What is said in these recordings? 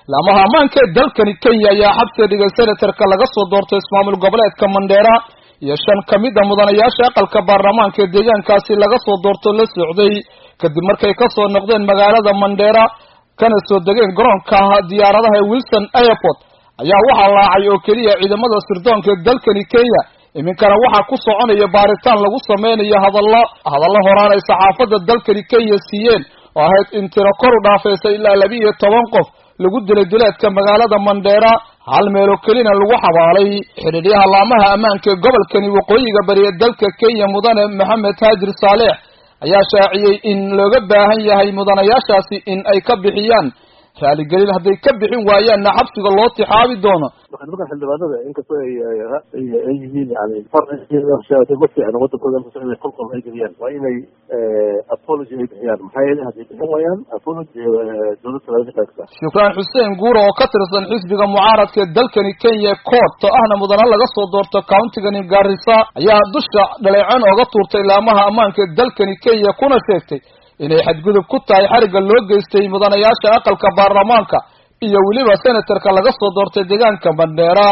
laamaha ammaanka ee dalkani Kenya ayaa xabsi dhigay senatarka laga soo doortay ismaamul goboleedka Mandera iyo 5 kamid ah mudanayaasha aqalka baarlamaanka ee deegaankaasi laga soo doorto la socday kadib markay ka soo noqdeen magaalada Mandera kana soo degeen garoonka diyaaradaha Wilson Airport ayaa waxa laacay oo kaliya ciidamada sirdoonka ee dalkani Kenya iminkana waxa ku soconaya baaritaan lagu sameeyo hadallo horaan ay saxaafadda dalkani Kenya siiyeen oo ahayd in tiro kor u dhaafaysa ilaa 12 qof lagu dileedka magaalada Mandera hal meel oo kaliya lagu xabaalay xiriiryaha laamaha ammaanka ee gobolkani waqooyiga bari ee dalka Kenya mudane Maxamed Haajir Saalex ayaa shaaciyay in looga baahan yahay mudanayaashaasi in ay ka bixiyaan raaligelin hadday ka bixin waayaan xabsiga loo tixaabi doono waxaan xildhibaanada inkastoo ay yihiin yani farqiga wadankooda qolqol ay geliyaan waa inay apology ay bixiyaan maxaa yeelay hadday bixin waayaan apology dowladda laga qaybta shukran Xuseen Guuro oo ka tirsan xisbiga mucaaradka ee dalkani Kenya Court ahna mudane laga soo doorto countiga Garissa ayaa dusha dhaleecan uga tuurtay laamaha ammaanka ee dalkani Kenya kuna sheegtay inay xadgudub ku tahay xariga loo geystay mudanayaasha aqalka baarlamaanka iyo waliba senatarka laga soo doortay deegaanka Mandera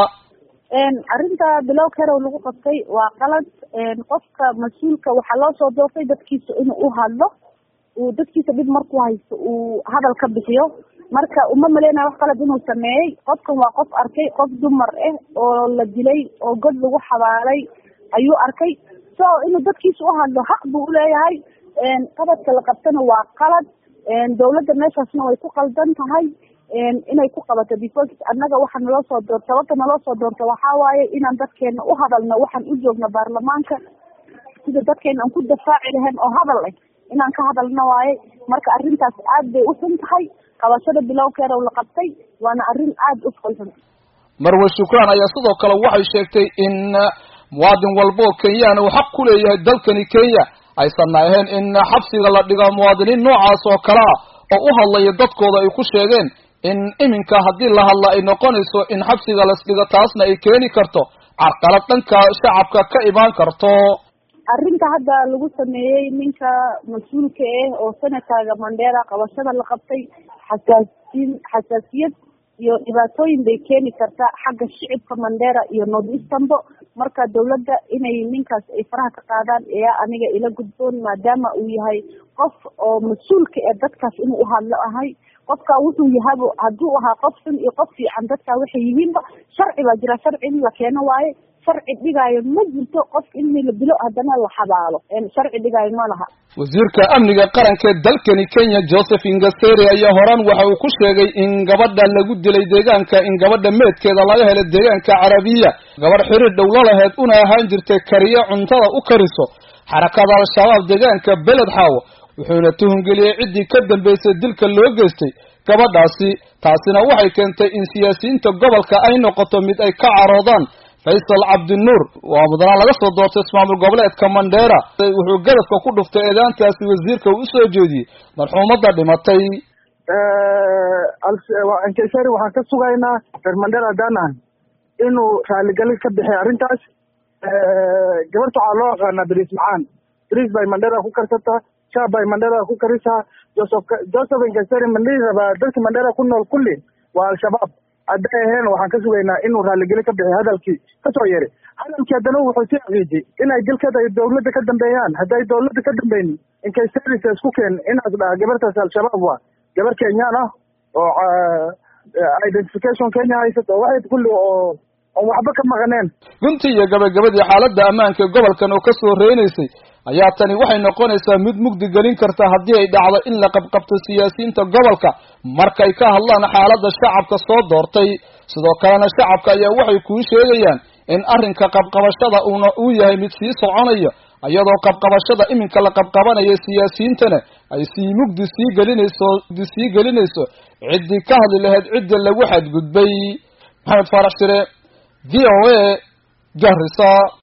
arinta bilow karo lagu qabtay waa qalad qofka mas'uulka waxa loo soo doortay dadkiisa inuu u hadlo uu dadkiisa dib markuu haysto uu hadal ka bixiyo marka uma maleena wax qalad inuu sameeyay qofkan waa qof arkay qof dumar ah oo la dilay oo god lagu xabaalay ayuu arkay soo inuu dadkiisa u hadlo xaq buu u leeyahay qabadka la qabtana waa qalad dawladda meeshaasna way ku qaldan tahay inay ku qabato because annaga waxa naloo soo doorto sababta naloo soo doorto waxaa waaye inaan dadkeena u hadalno waxaan u joogno baarlamaanka sida dadkeena aan ku dafaaci lahayn oo hadal ah inaan ka hadalno waaye marka arrintaas aad bay u xun tahay qabashada bilowkeeda la qabtay waana arrin aad u xun Marwa Shukran ayaa sidoo kale waxay sheegtay in muwaadin walbo Kenyan uu xaq ku leeyahay dalkani Kenya aysan ahayn in xabsiga la dhigo muwaadiniin noocaas oo kala oo u hadlaya dadkooda ay ku sheegeen in iminka hadii la hadla ay noqonayso in xabsiga la dhigo taasna ay keeni karto carqalad dhanka shacabka ka imaan karto arrinta hadda lagu sameeyay ninka mas'uulka ah oo senatarka Mandera qabashada la qabtay xasaasiyad iyo dhibaatooyin bay keeni kartaa xagga shicibka Mandera iyo North Eastern marka dawladda inay ninkaas ay faraha ka qaadaan ayaa aniga ila gudboon maadaama uu yahay qof oo mas'uulka ee dadkaas inuu u hadlo ahay qofka wuxuu yahay haduu ahaa qof xun iyo qof fiican dadka waxay yihiinba sharci baa jira sharci in la keeno waaye sharci dhigayo ma jirto qof in la dilo hadana la xabaalo sharci dhigayo ma laha wasiirka amniga qaranka ee dalkani Kenya Joseph Ngaseri ayaa horan waxa uu ku sheegay in gabadha lagu dilay deegaanka in gabadha meedkeeda laga helay deegaanka Carabiya gabadh xiriir dawla lahayd una ahaan jirtay kariyo cuntada u kariso xarakada al-shabaab deegaanka Beled Hawo wuxuuna tuhungeliyay cidii ka dambeysay dilka loo geystay gabadhaasi taasina waxay keentay in siyaasiyiinta gobolka ay noqoto mid ay ka caroodaan Faisal Abdinur waa mudane laga soo doortay ismaamul goboleedka Mandera wuxuu gadafka ku dhuftay eedaantaasi wasiirka uu soo jeediyay marxuumada dhimatay Ngaseri waxaan ka sugaynaa reer Mandera dana inuu raaligelin ka bixiyo arrintaas gabarta waxaa loo yaqaanaa Bariis Macaan Bariis bay Mandera ku karsata shaab bay Mandera ku karisaa Joseph Ngaseri Mandera dadka Mandera ku nool kulli waa al-shabaab hadday ahayn waxaan ka sugaynaa inuu raaligelin ka bixiyo hadalkii ka soo yeeray hadalkii haddana wuxuu sii xaqiijiyay inay dilkeeda ay dawladda ka dambeeyaan hadday dawladda ka dambaynin Ngaseri isku keen inaad dhaha gabartaas al-shabaab waa gabar Kenyan ah oo identification Kenya haysato waxay kulli oo waxba ka maqaneen gunti iyo gabagabadii xaaladda ammaanka gobolkan oo ka soo reenaysay ayaa tani waxay noqonaysaa mid mugdi gelin karta hadii ay dhacdo in la qabqabto siyaasiyiinta gobolka markay ka hadlaan xaaladda shacabka soo doortay sidoo kalena shacabka ayaa waxay ku sheegayaan in arrinka qabqabashada uu yahay mid sii soconayo ayadoo qabqabashada iminka la qabqabanayo siyaasiyiintana ay mugdi sii gelinayso cidii ka hadli lahayd cidda lagu xadgudbay Maxamed Farax Shire VOA Garissa